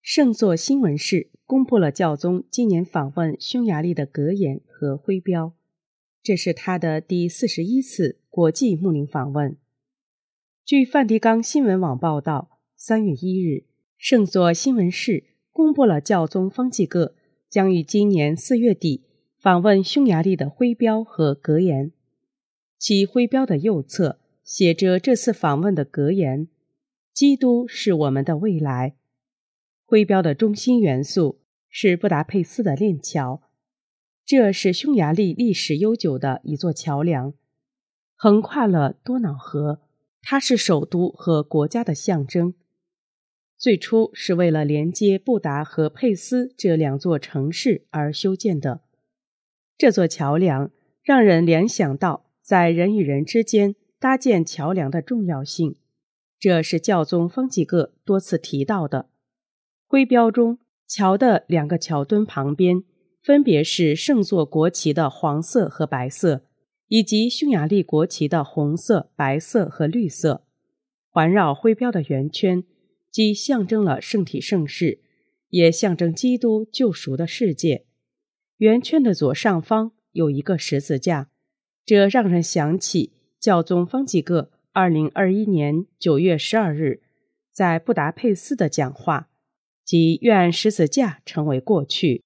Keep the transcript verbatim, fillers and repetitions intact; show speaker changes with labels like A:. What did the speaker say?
A: 圣座新闻室公布了教宗今年访问匈牙利的格言和徽标，这是他的第四十一次国际牧灵访问。据梵蒂冈新闻网报道，三月一日，圣座新闻室公布了教宗方济各将于今年四月底访问匈牙利的徽标和格言。其徽标的右侧写着这次访问的格言：基督是我们的未来。徽标的中心元素是布达佩斯的链桥，这是匈牙利历史悠久的一座桥梁，横跨了多瑙河，它是首都和国家的象征。最初是为了连接布达和佩斯这两座城市而修建的。这座桥梁让人联想到在人与人之间搭建桥梁的重要性，这是教宗方济各多次提到的。徽标中，桥的两个桥墩旁边分别是圣座国旗的黄色和白色，以及匈牙利国旗的红色、白色和绿色。环绕徽标的圆圈既象征了圣体圣事，也象征基督救赎的世界。圆圈的左上方有一个十字架，这让人想起教宗方济各二零二一年九月十二日在布达佩斯的讲话，即愿十字架成为过去，